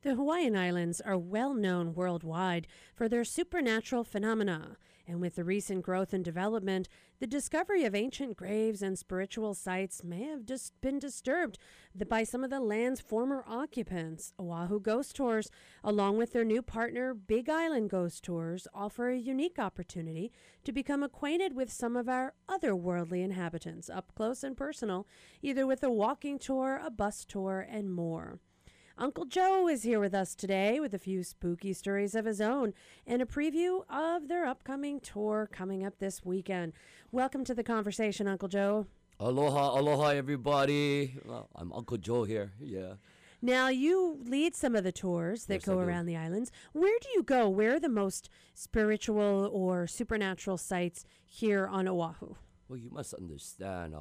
The Hawaiian Islands are well known worldwide for their supernatural phenomena, and with the recent growth and development, the discovery of ancient graves and spiritual sites may have just been disturbed by some of the land's former occupants. Oahu Ghost Tours, along with their new partner Big Island Ghost Tours, offer a unique opportunity to become acquainted with some of our otherworldly inhabitants, up close and personal, either with a walking tour, a bus tour, and more. Uncle Joe is here with us today with a few spooky stories of his own and a preview of their upcoming tour coming up this weekend. Welcome to the conversation, Uncle Joe. Aloha, aloha, everybody. Well, I'm Uncle Joe here. Yeah. Now, you lead some of the tours that go around the islands. Where do you go? Where are the most spiritual or supernatural sites here on Oahu? Well, you must understand,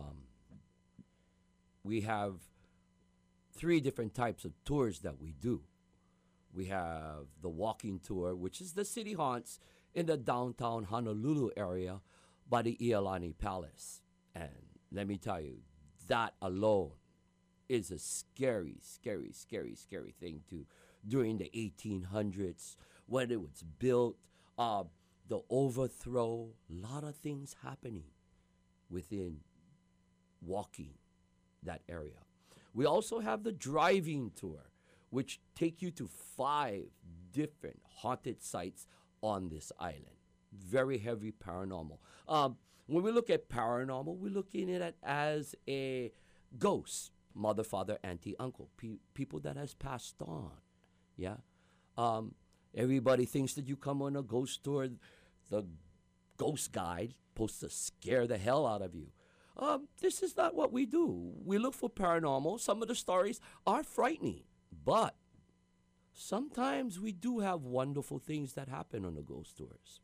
we have three different types of tours that we do. We have the walking tour, which is the city haunts in the downtown Honolulu area by the Iolani Palace. And let me tell you, that alone is a scary, scary, scary, scary thing to during the 1800s when it was built. The overthrow, a lot of things happening within walking that area. We also have the driving tour, which take you to 5 different haunted sites on this island. Very heavy paranormal. When we look at paranormal, we're looking at it as a ghost, mother, father, auntie, uncle, people that has passed on. Yeah. Everybody thinks that you come on a ghost tour, the ghost guide supposed to scare the hell out of you. This is not what we do. We look for paranormal. Some of the stories are frightening, but sometimes we do have wonderful things that happen on the ghost tours.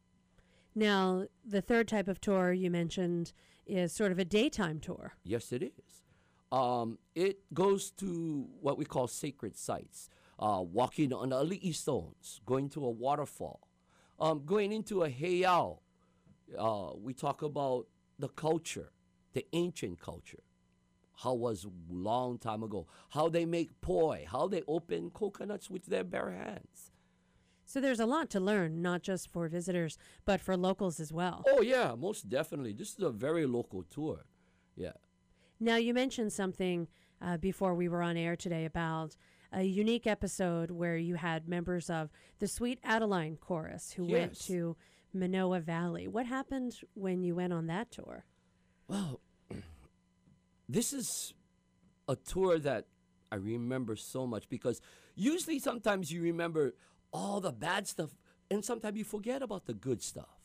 Now, the third type of tour you mentioned is sort of a daytime tour. Yes, it is. It goes to what we call sacred sites, walking on the ali'i stones, going to a waterfall, going into a heiau. We talk about the culture. The ancient culture, how was long time ago, how they make poi, how they open coconuts with their bare hands. So there's a lot to learn, not just for visitors, but for locals as well. Oh, yeah, most definitely. This is a very local tour. Yeah. Now, you mentioned something before we were on air today about a unique episode where you had members of the Sweet Adeline Chorus who went to Manoa Valley. What happened when you went on that tour? Well, this is a tour that I remember so much because usually sometimes you remember all the bad stuff and sometimes you forget about the good stuff.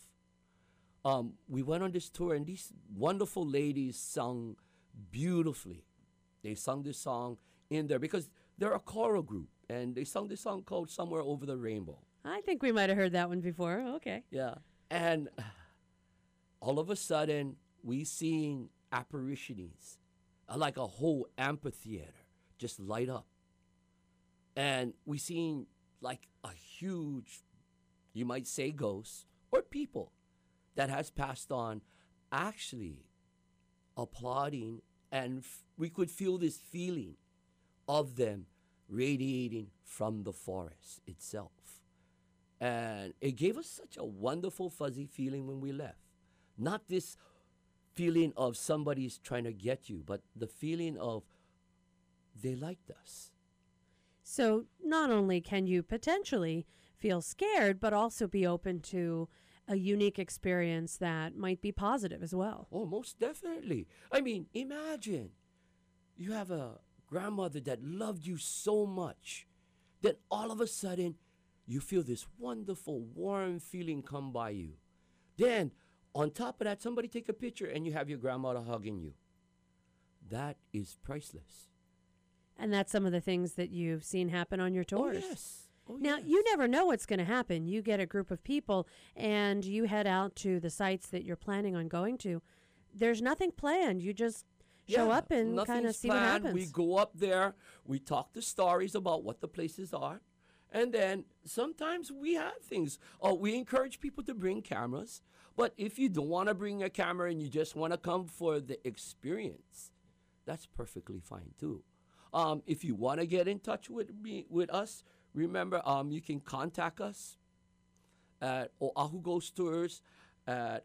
We went on this tour and these wonderful ladies sung beautifully. They sung this song in there because they're a choral group and they sung this song called Somewhere Over the Rainbow. I think we might have heard that one before. Okay. Yeah. And all of a sudden, we seen apparitions, like a whole amphitheater just light up. And we seen like a huge, you might say ghosts or people that has passed on actually applauding, and we could feel this feeling of them radiating from the forest itself. And it gave us such a wonderful fuzzy feeling when we left. Not this feeling of somebody's trying to get you, but the feeling of they liked us. So not only can you potentially feel scared, but also be open to a unique experience that might be positive as well. Oh, most definitely. I mean, imagine you have a grandmother that loved you so much, then all of a sudden you feel this wonderful, warm feeling come by you. Then on top of that, somebody take a picture and you have your grandmother hugging you. That is priceless. And that's some of the things that you've seen happen on your tours. Oh, yes. Now, you never know what's going to happen. You get a group of people and you head out to the sites that you're planning on going to. There's nothing planned. You just show up and kind of see what happens. We go up there. We talk the stories about what the places are. And then sometimes we have things. We encourage people to bring cameras. But if you don't want to bring a camera and you just want to come for the experience, that's perfectly fine too. If you want to get in touch with us, remember you can contact us at Oahu Ghost Tours at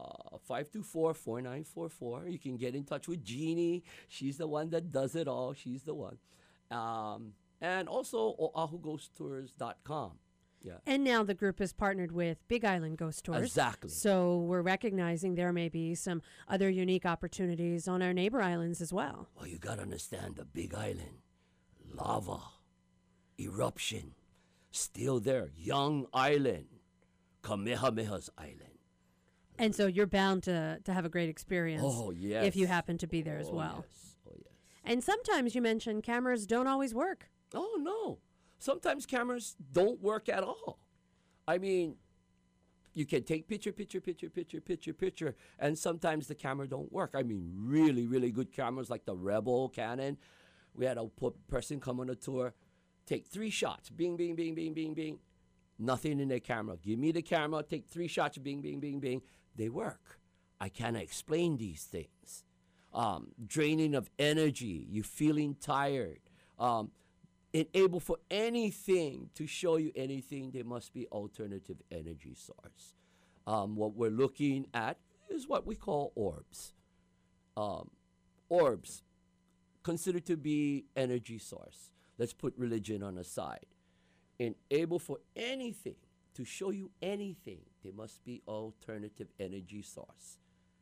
524-4944. You can get in touch with Jeannie. She's the one that does it all. She's the one. And also oahughosttours.com. Yeah. And now the group is partnered with Big Island Ghost Tours. Exactly. So we're recognizing there may be some other unique opportunities on our neighbor islands as well. Well, you got to understand the Big Island. Lava, eruption, still there. Young Island, Kamehameha's Island. And so you're bound to have a great experience. Oh, yes. If you happen to be there as well. Yes. Oh, yes. And sometimes you mentioned cameras don't always work. Oh, no. Sometimes cameras don't work at all. I mean, you can take picture, and sometimes the camera don't work. I mean, really, really good cameras like the Rebel Canon. We had a person come on a tour, take 3 shots, bing, bing, bing, bing, bing, bing. Nothing in their camera. Give me the camera, take 3 shots, bing, bing, bing, bing. They work. I cannot explain these things. Draining of energy, you feeling tired. Able for anything to show you anything, there must be alternative energy source. What we're looking at is what we call orbs. Orbs, considered to be energy source. Let's put religion on the side. Able for anything to show you anything, there must be alternative energy source.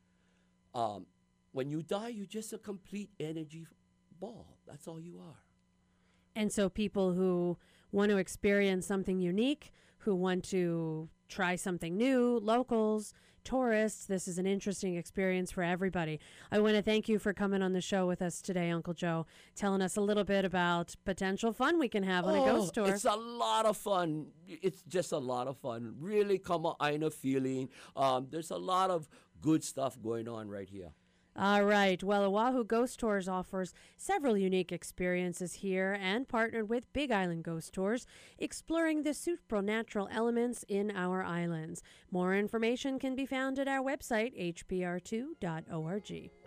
When you die, you're just a complete energy ball. That's all you are. And so people who want to experience something unique, who want to try something new, locals, tourists, this is an interesting experience for everybody. I want to thank you for coming on the show with us today, Uncle Joe, telling us a little bit about potential fun we can have on a ghost tour. It's a lot of fun. It's just a lot of fun. Really Kama'aina feeling. There's a lot of good stuff going on right here. All right. Well, Oahu Ghost Tours offers several unique experiences here and partnered with Big Island Ghost Tours, exploring the supernatural elements in our islands. More information can be found at our website, hpr2.org.